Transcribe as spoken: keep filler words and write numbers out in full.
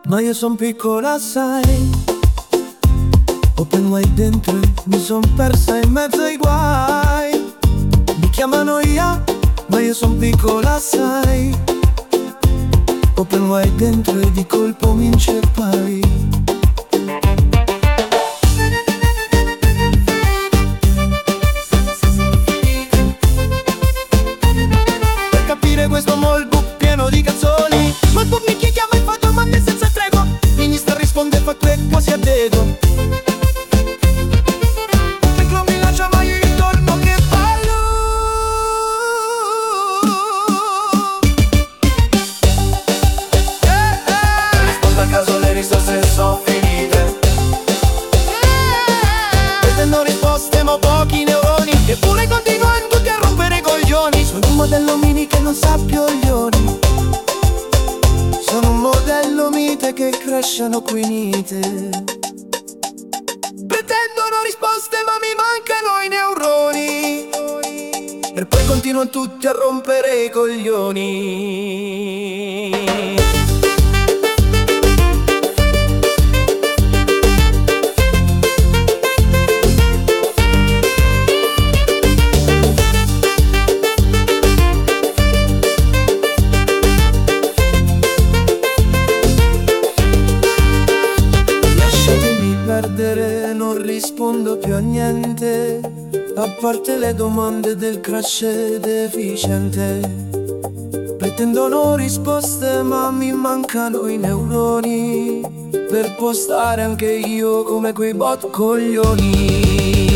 Ma io son piccola, sai. Open wide dentro e mi son persa in mezzo ai guai. Mi chiamano Ia, ma io son piccola, sai. Open wide dentro e di colpo mi inceppai. Per capire questo molto pieno di canzoni, ma tu mi chiedi a mai fatto male senza tregua. Inizia a rispondere fa tre cose a dedo. Sono finite, vedendo risposte ma ho pochi neuroni, eppure continuano tutti a rompere i coglioni. Sono un modello mini che non sa più oglioni. Sono un modello mite che crescono qui nite. Pretendono risposte ma mi mancano i neuroni, e poi continuano tutti a rompere i coglioni. Non rispondo più a niente, a parte le domande del crash deficiente. Pretendono risposte ma mi mancano i neuroni, per postare anche io come quei bot coglioni.